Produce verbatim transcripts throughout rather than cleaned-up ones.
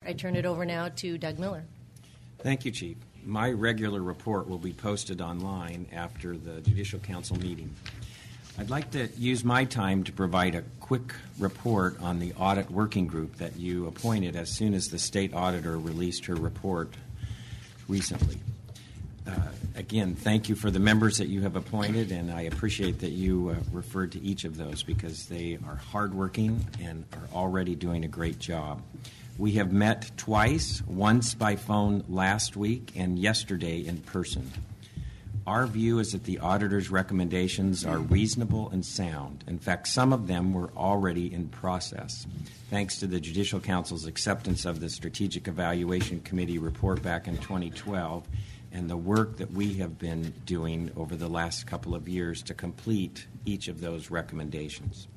I turn it over now to Doug Miller. Thank you, Chief. My regular report will be posted online after the Judicial Council meeting. I'd like to use my time to provide a quick report on the audit working group that you appointed as soon as the state auditor released her report recently. Uh, again, thank you for the members that you have appointed, and I appreciate that you uh, referred to each of those because they are hardworking and are already doing a great job. We have met twice, once by phone last week and yesterday in person. Our view is that the auditor's recommendations are reasonable and sound. In fact, some of them were already in process, thanks to the Judicial Council's acceptance of the Strategic Evaluation Committee report back in twenty twelve and the work that we have been doing over the last couple of years to complete each of those recommendations.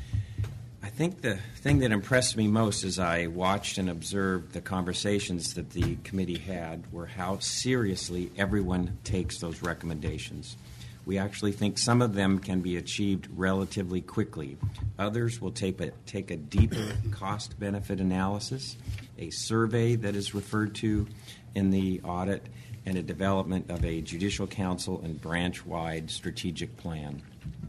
I think the thing that impressed me most as I watched and observed the conversations that the committee had were how seriously everyone takes those recommendations. We actually think some of them can be achieved relatively quickly. Others will take a, take a deeper cost-benefit analysis, a survey that is referred to in the audit, and a development of a Judicial Council and branch-wide strategic plan.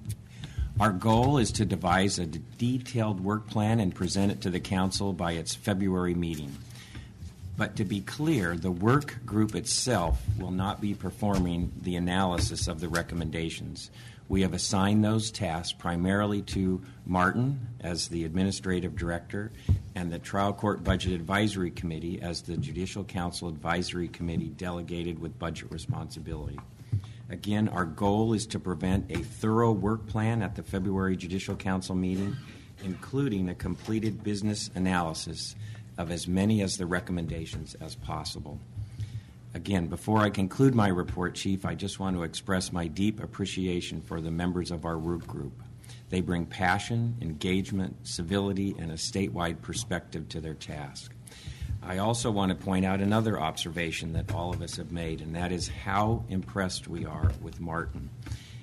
Our goal is to devise a d- detailed work plan and present it to the Council by its February meeting. But to be clear, the work group itself will not be performing the analysis of the recommendations. We have assigned those tasks primarily to Martin as the Administrative Director and the Trial Court Budget Advisory Committee as the Judicial Council Advisory Committee delegated with budget responsibility. Again, our goal is to prevent a thorough work plan at the February Judicial Council meeting, including a completed business analysis of as many as the recommendations as possible. Again, before I conclude my report, Chief, I just want to express my deep appreciation for the members of our work group. They bring passion, engagement, civility, and a statewide perspective to their task. I also want to point out another observation that all of us have made, and that is how impressed we are with Martin.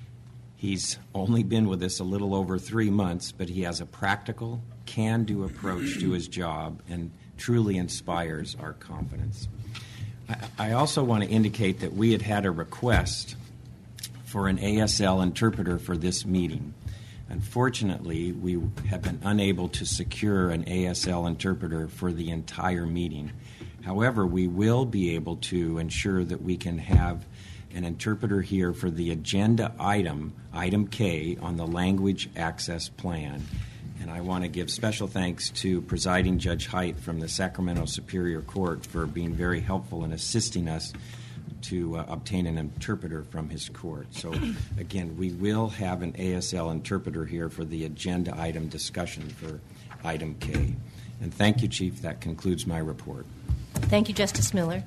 He's only been with us a little over three months, but he has a practical, can-do approach to his job and truly inspires our confidence. I, I also want to indicate that we had had a request for an A S L interpreter for this meeting. Unfortunately, we have been unable to secure an A S L interpreter for the entire meeting. However, we will be able to ensure that we can have an interpreter here for the agenda item, item K, on the language access plan. And I want to give special thanks to Presiding Judge Height from the Sacramento Superior Court for being very helpful in assisting us to uh, obtain an interpreter from his court. So, again, we will have an A S L interpreter here for the agenda item discussion for item K. And thank you, Chief. That concludes my report. Thank you, Justice Miller.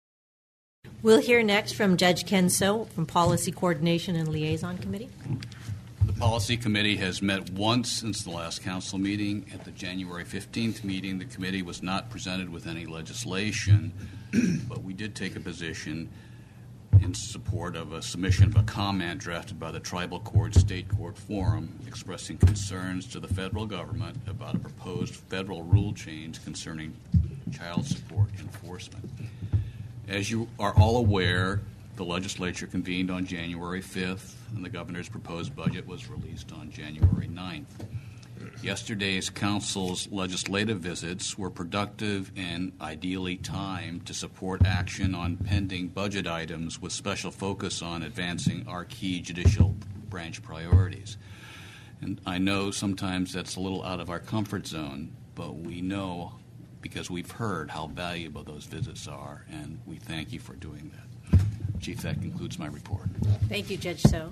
We'll hear next from Judge Ken So from Policy Coordination and Liaison Committee. The Policy Committee has met once since the last council meeting. At the January fifteenth meeting, the committee was not presented with any legislation, but we did take a position in support of a submission of a comment drafted by the Tribal Court State Court Forum expressing concerns to the federal government about a proposed federal rule change concerning child support enforcement. As you are all aware, the legislature convened on January fifth, and the governor's proposed budget was released on January ninth. Yesterday's council's legislative visits were productive and ideally timed to support action on pending budget items with special focus on advancing our key judicial branch priorities. And I know sometimes that's a little out of our comfort zone, but we know because we've heard how valuable those visits are, and we thank you for doing that. Chief, that concludes my report. Thank you, Judge So.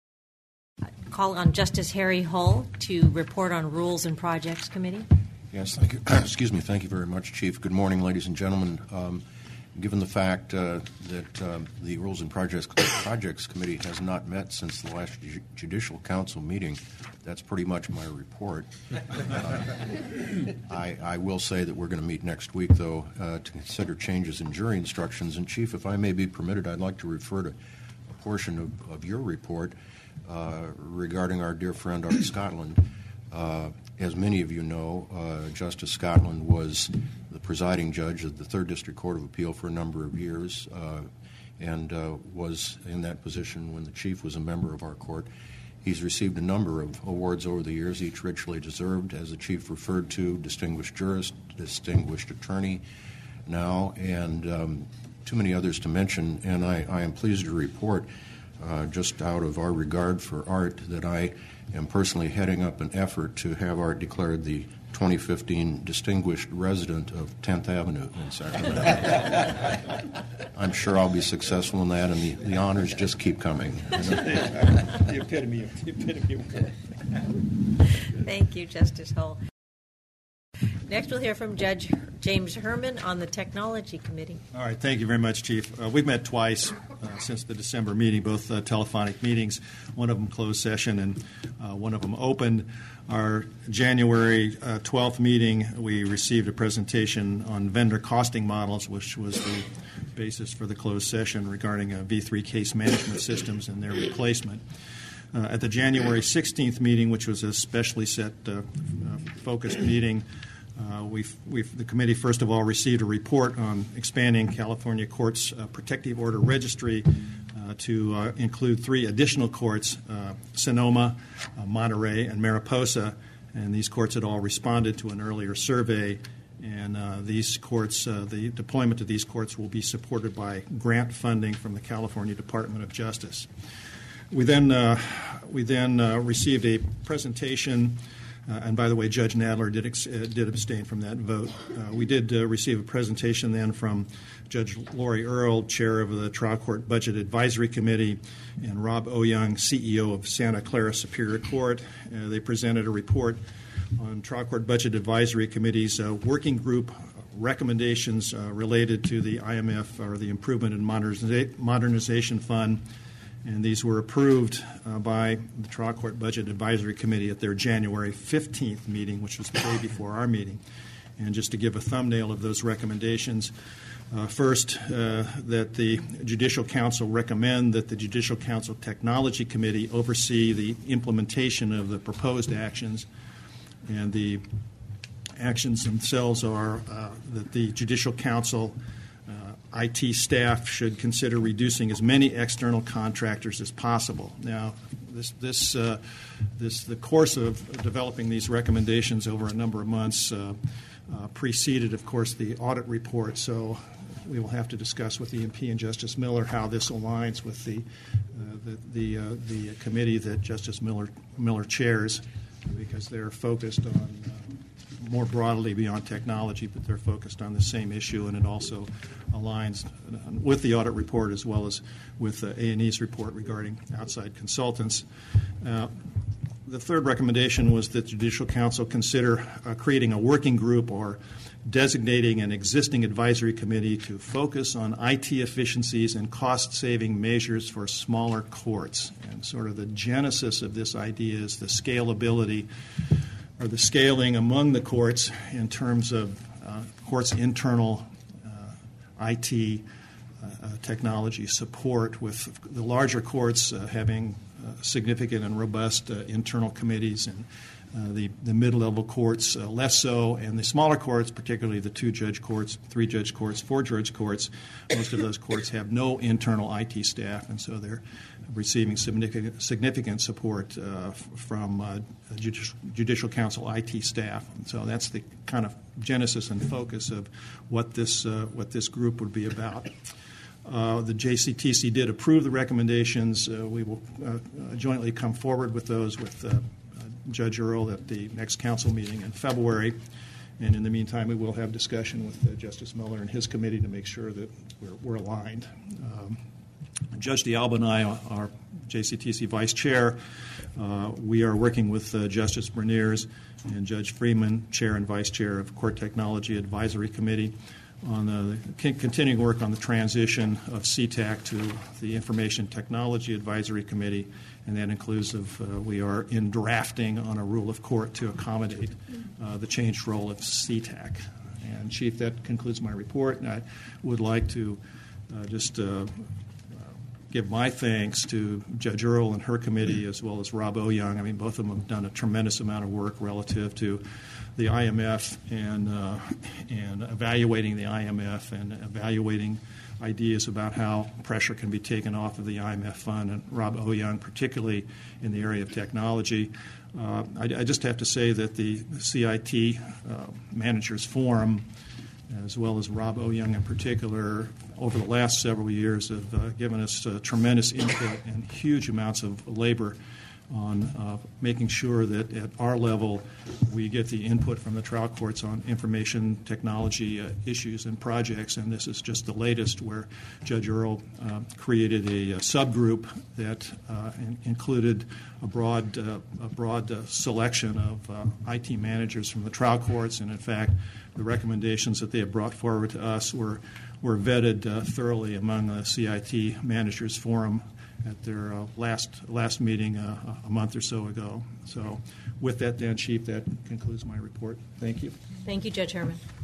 Call on Justice Harry Hull to report on Rules and Projects Committee. Yes, thank you. Excuse me. Thank you very much, Chief. Good morning, ladies and gentlemen. Um, given the fact uh, that uh, the Rules and Projects, Projects Committee has not met since the last Ju- Judicial Council meeting, that's pretty much my report. Uh, I, I will say that we're going to meet next week, though, uh, to consider changes in jury instructions. And, Chief, if I may be permitted, I'd like to refer to a portion of, of your report uh, regarding our dear friend Art Scotland. Uh, as many of you know, uh, Justice Scotland was the presiding judge of the Third District Court of Appeal for a number of years, uh, and uh, was in that position when the chief was a member of our court. He's received a number of awards over the years, each richly deserved, as the chief referred to, distinguished jurist, distinguished attorney now, and um, too many others to mention. And I, I am pleased to report, uh, just out of our regard for Art, that I am personally heading up an effort to have Art declared the twenty fifteen Distinguished Resident of tenth Avenue in Sacramento. I'm sure I'll be successful in that, and the, the honors just keep coming. The epitome of the epitome of work. Thank you, Justice Hull. Next, we'll hear from Judge James Herman on the Technology Committee. All right, thank you very much, Chief. Uh, we've met twice uh, since the December meeting, both uh, telephonic meetings, one of them closed session and uh, one of them open. Our January uh, twelfth meeting, we received a presentation on vendor costing models, which was the basis for the closed session regarding uh, V three case management systems and their replacement. Uh, at the January sixteenth meeting, which was a specially set uh, uh, focused meeting, Uh, we've, we've, the committee, first of all, received a report on expanding California Courts' uh, protective order registry uh, to uh, include three additional courts, uh, Sonoma, uh, Monterey, and Mariposa. And these courts had all responded to an earlier survey. And uh, these courts, uh, the deployment of these courts will be supported by grant funding from the California Department of Justice. We then, uh, we then uh, received a presentation. Uh, and by the way, Judge Nadler did ex- uh, did abstain from that vote. Uh, we did uh, receive a presentation then from Judge Lori Earle, chair of the Trial Court Budget Advisory Committee, and Rob Oyoung, C E O of Santa Clara Superior Court. Uh, they presented a report on Trial Court Budget Advisory Committee's uh, working group recommendations uh, related to the I M F, or the Improvement and Moderniza- Modernization Fund. And these were approved uh, by the Trial Court Budget Advisory Committee at their January fifteenth meeting, which was the day before our meeting. And just to give a thumbnail of those recommendations, uh, first, uh, that the Judicial Council recommend that the Judicial Council Technology Committee oversee the implementation of the proposed actions. And the actions themselves are uh, that the Judicial Council I T staff should consider reducing as many external contractors as possible. Now, this, this, uh, this, the course of developing these recommendations over a number of months uh, uh, preceded, of course, the audit report. So we will have to discuss with the E M P and Justice Miller how this aligns with the uh, the the, uh, the committee that Justice Miller Miller chairs, because they're focused on. Uh, more broadly beyond technology, but they're focused on the same issue, and it also aligns with the audit report as well as with uh, A and E's report regarding outside consultants. Uh, the third recommendation was that the Judicial Council consider uh, creating a working group or designating an existing advisory committee to focus on I T efficiencies and cost-saving measures for smaller courts. And sort of the genesis of this idea is the scalability or the scaling among the courts in terms of uh, courts' internal uh, I T uh, uh, technology support, with the larger courts uh, having uh, significant and robust uh, internal committees, and uh, the, the mid-level courts uh, less so, and the smaller courts, particularly the two-judge courts, three-judge courts, four-judge courts, most of those courts have no internal I T staff, and so they're receiving significant, significant support uh, from uh, judicial, judicial Council I T staff. And so that's the kind of genesis and focus of what this uh, what this group would be about. Uh, the J C T C did approve the recommendations. Uh, we will uh, jointly come forward with those with uh, uh, Judge Earle at the next council meeting in February. And in the meantime, we will have discussion with uh, Justice Miller and his committee to make sure that we're, we're aligned. Um, Judge D'Alba and I, our J C T C Vice Chair, uh, we are working with uh, Justice Berniers and Judge Freeman, Chair and Vice Chair of Court Technology Advisory Committee, on the continuing work on the transition of C TAC to the Information Technology Advisory Committee, and that includes of uh, we are in drafting on a rule of court to accommodate uh, the changed role of C TAC. And Chief, that concludes my report, and I would like to uh, just uh, give my thanks to Judge Earle and her committee, as well as Rob Oyoung. I mean, both of them have done a tremendous amount of work relative to the I M F and uh, and evaluating the I M F and evaluating ideas about how pressure can be taken off of the I M F fund, and Rob Oyoung, particularly in the area of technology. Uh, I, I just have to say that the C I T uh, Managers Forum, as well as Rob Oyoung in particular, over the last several years have uh, given us uh, tremendous input and huge amounts of labor on uh, making sure that at our level we get the input from the trial courts on information technology uh, issues and projects. And this is just the latest, where Judge Earl uh, created a, a subgroup that uh, in- included a broad, uh, a broad uh, selection of uh, I T managers from the trial courts. And in fact, the recommendations that they have brought forward to us were, were vetted uh, thoroughly among the C I T Managers Forum at their uh, last last meeting uh, a month or so ago. So with that, Dan Chief, that concludes my report. Thank you. Thank you, Judge Herman.